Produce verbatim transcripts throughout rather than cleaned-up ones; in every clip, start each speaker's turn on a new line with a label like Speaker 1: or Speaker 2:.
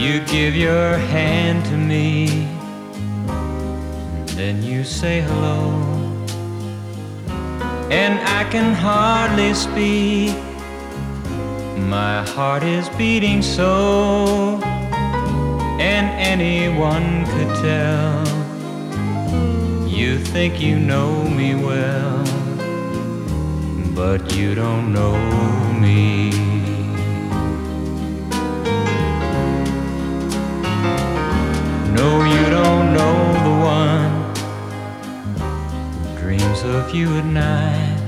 Speaker 1: You give your hand to me, then you say hello, and I can hardly speak. My heart is beating so, and anyone could tell. You think you know me well, but you don't know me. No, you don't know the one who dreams of you at night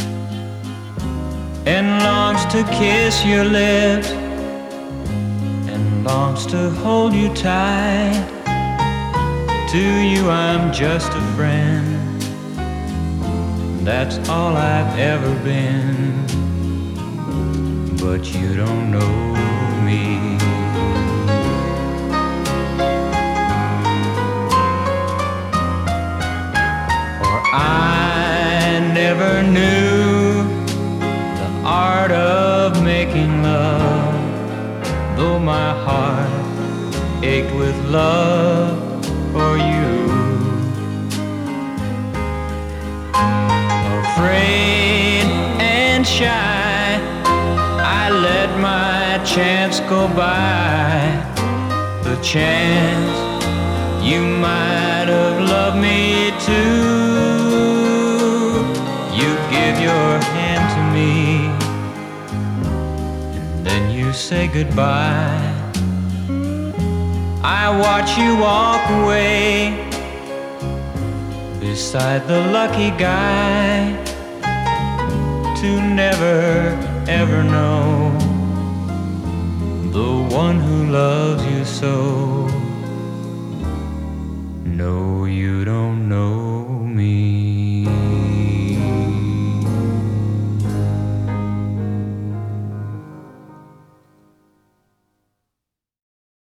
Speaker 1: and longs to kiss your lips and longs to hold you tight. To you I'm just a friend, that's all I've ever been, but you don't know me. I never knew the art of making love, though my heart ached with love for you. Afraid and shy, I let my chance go by, the chance you might have loved me too. You give your hand to me, and then you say goodbye. I watch you walk away beside the lucky guy, to never ever know the one who loves you so. No, you don't.